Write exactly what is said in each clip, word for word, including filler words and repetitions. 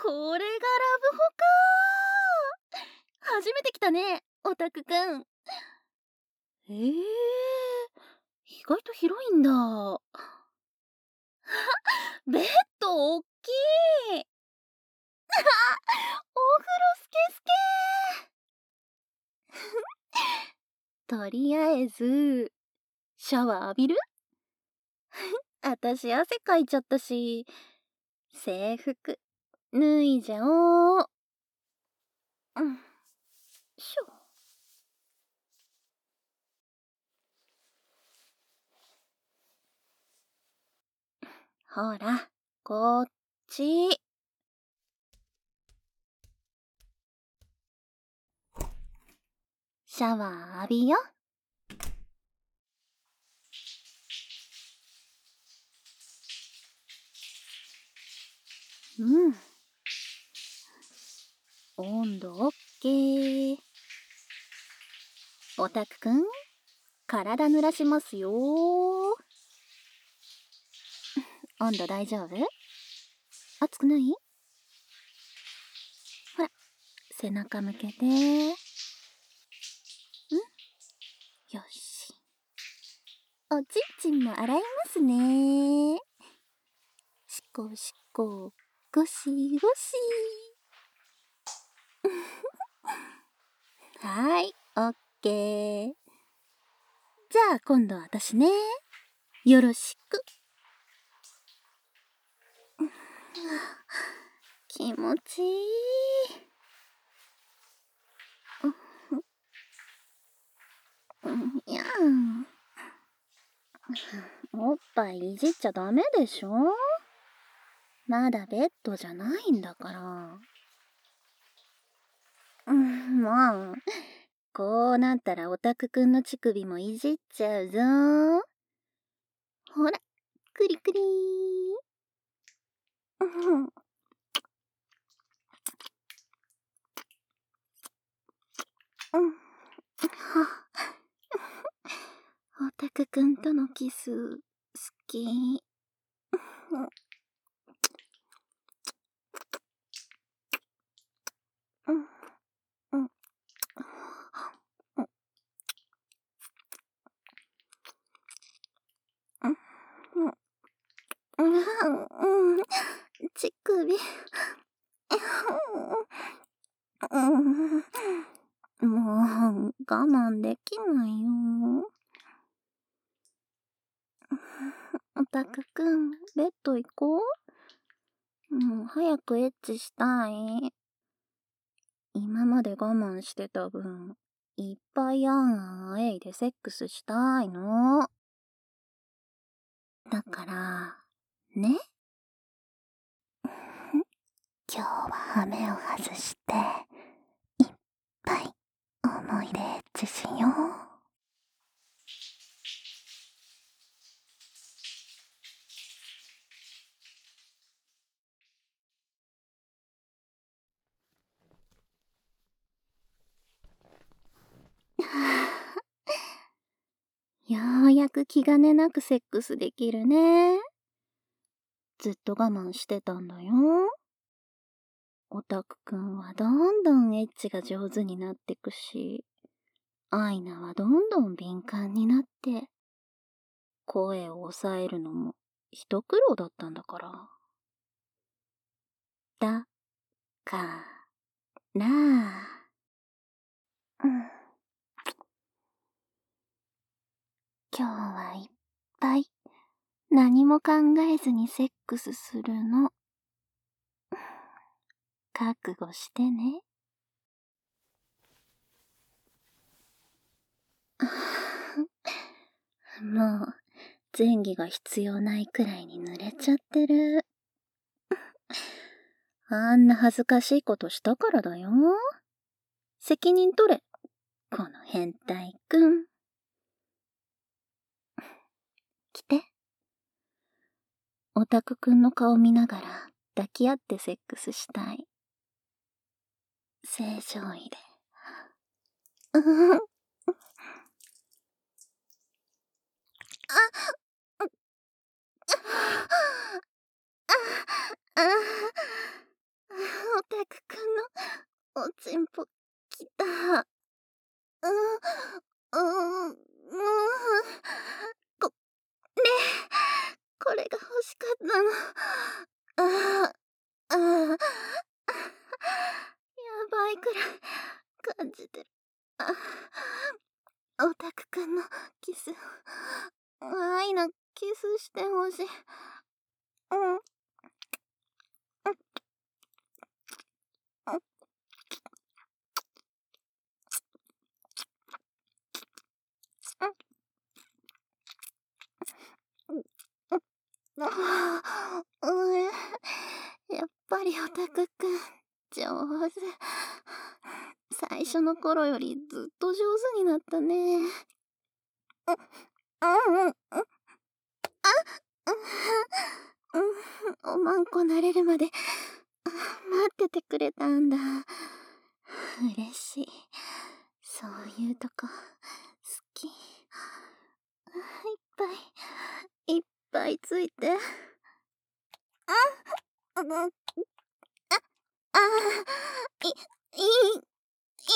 これがラブホか。初めて来たね、オタクくん。えー、意外と広いんだ。ベッドおっきい。お風呂スケスケ。とりあえずシャワー浴びる？あたし汗かいちゃったし、制服脱いじゃおう。うん、しょ。ほら、こっち。シャワー浴びよ。うん。温度オッケー。オタクくん、体濡らしますよ。温度大丈夫？熱くない？ほら、背中向けて。ん？よし。おちんちんも洗いますね。しこしこ、ゴシゴシ。はい、オッケー。じゃあ今度は私ね。よろしく。気持ちいい。いやん。おっぱいいじっちゃダメでしょ？まだベッドじゃないんだから。うん、もう、こうなったらオタクくんの乳首もいじっちゃうぞ。ほら、クリクリー。うん。オタクくんとのキス、好き。乳首。もう、我慢できないよ。オタクくん、ベッド行こう？もう早くエッチしたい。今まで我慢してた分、いっぱいあんあんえいでセックスしたいの。だから、ね。今日は羽目を外して、いっぱい思い出エッチしよう。ようやく気兼ねなくセックスできるね。ずっと我慢してたんだよ。オタクくんはどんどんエッチが上手になってくし、アイナはどんどん敏感になって、声を抑えるのも一苦労だったんだから。だからうん、今日はいっぱい何も考えずにセックスするの。覚悟してね。もう前戯が必要ないくらいに濡れちゃってる。あんな恥ずかしいことしたからだよ。責任取れ、この変態くん。来て。オタクくんの顔見ながら抱き合ってセックスしたい。正常位で。うん。あ、あ、あ、あ、 ちんぽきた。うん、うん、うん。これ、これが欲しかったの。ああ、ああ、やばいくらい感じてる。あ、オタクくんのキス、愛のキスしてほしい。うん。うん。ああ、うえ、やっぱりオタクくん、上手。最初の頃よりずっと上手になったね。うん、うんうんうん。あ、うん、おまんこ慣れるまで、待っててくれたんだ。嬉しい。そういうとこ、好き。いっぱい、いっぱいついて。あ、うん、あ、あ、い、いい、いい、気持ちいい。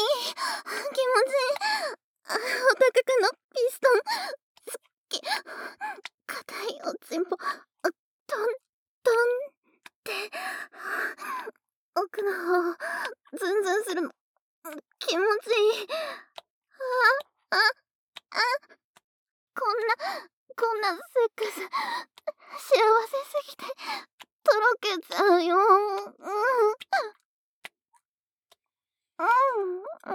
あ、オタクくんのピストン、すっき、硬いおちんぽ、トン、トンって、奥の方、ズンズンするの、気持ちいい。あ、あ、あ、こんな、こんなセックス、幸せすぎて、とろけちゃうよ。うん。うん。うん。うん。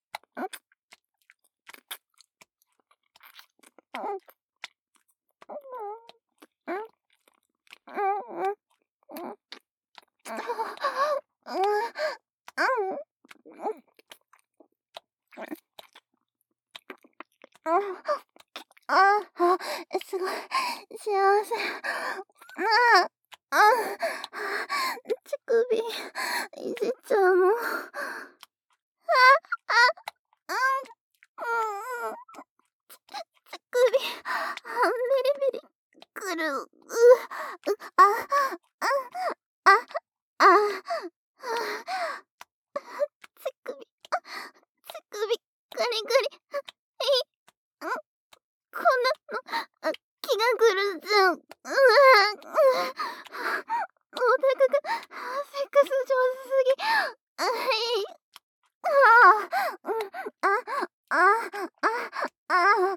ああ、すごい、幸せ。ああ、あ乳首、いじっちゃうの。あ、あ、うん、うん、乳首、ビリビリくる。う、う、あ、あ、あ、あ、乳首、乳首、ガリガリ、えい、ん、こんなの、あ、気が狂っちゃう。うわ、う、オタクが、セックス上手すぎ。あい、ああ、うん、あ、あ、あ、あ、あ、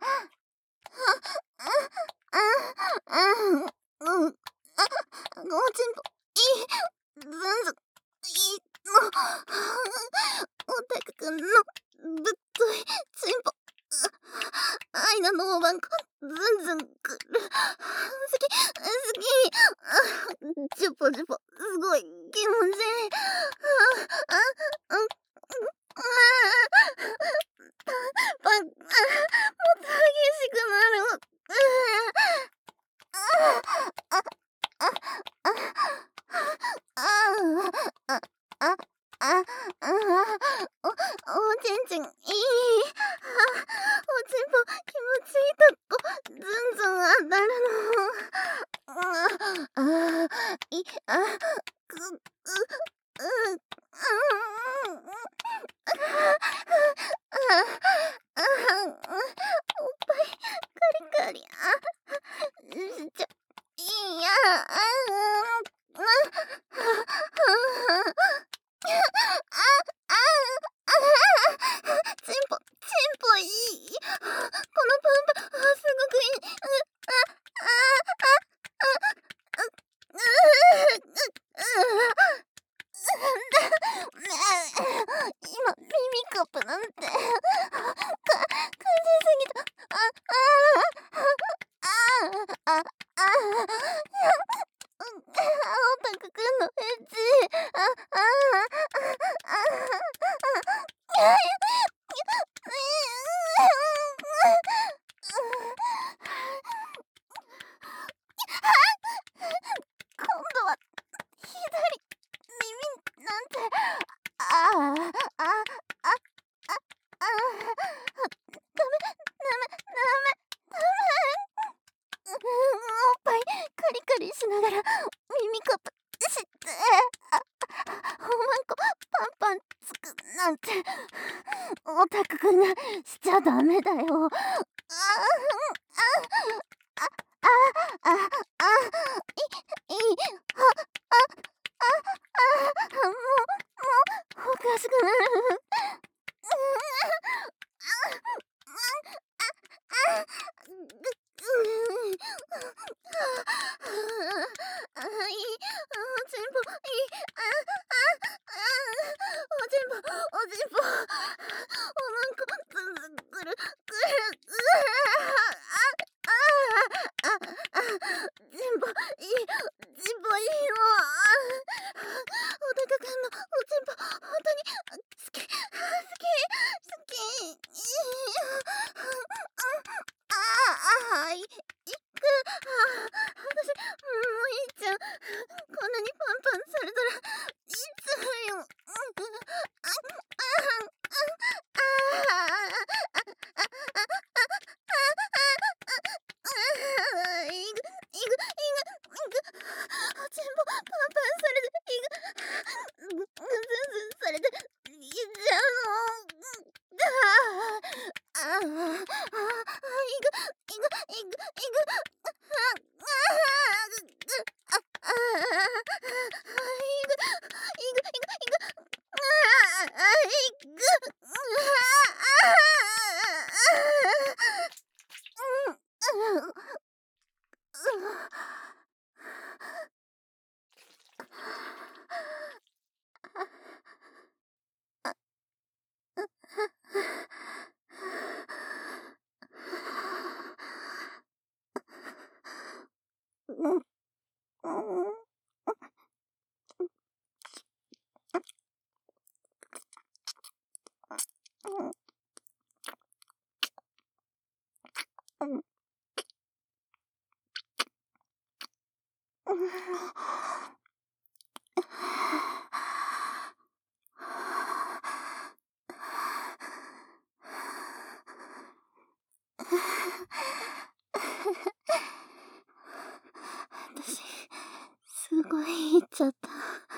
あ、あ、うん、あ、おちんぽ、いい、ずんずん、いいの、オタクくんの、ぶっとい、ちんぽ、愛のノーバンコ、ずんずんくる。好き、好き。ジュポジュポ、すごい、気持ちいい。あ、あ、うん、ああ、ば、あ、もっと激しくなる。あ、あ、あ、あ、あ、あ、あ、あ、あ、お、おちんちん、いい。あ、おちんぽ、気持ちいいとこ、ずんずん当たるの。あ、あ、い、あ、く、う、う、うん、あ、あ、おっぱい、カリカリ、あ、ちょ、いや、あ、あ、あ、あ、チンポ、チンポいい。このパンパ、すごくいい。あ、あ、あ、あ、う、う、今、耳カップなんて、か、感じすぎた。あ、あ、あ、あ、あ、あ、 オタクくんがしちゃダメだよ。ああ、あ、あ、あ、あ、い、い、は、あ、あ、あ、もう、もう、おかしくなる。私、すごい言っちゃった。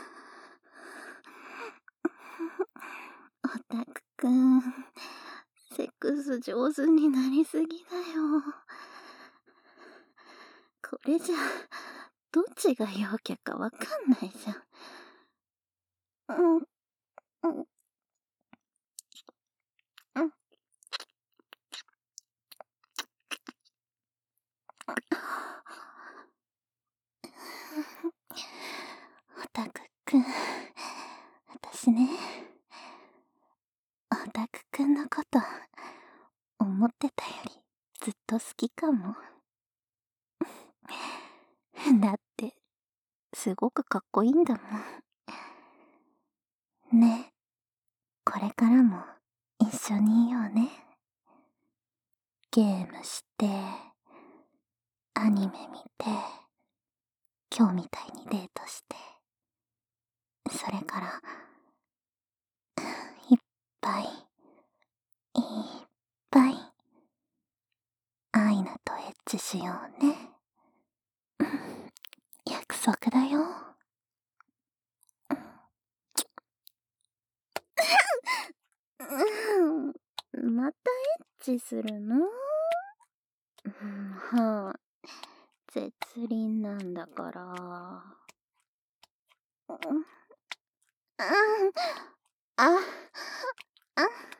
オタクくん、セックス上手になりすぎだよ。これじゃ、どっちが陽キャかわかんないじゃん。うん、うん、うん。オタクくん、私ね、オタクくんのこと思ってたよりずっと好きかも。だってすごくかっこいいんだもん。ね、これからも一緒にいようね。ゲームしてアニメ見て今日みたいにデートして、それからいっぱいいっぱいアイナとエッチしようね。約束だよ。またエッチするの？はあ、絶倫なんだから。うん、あ、あ、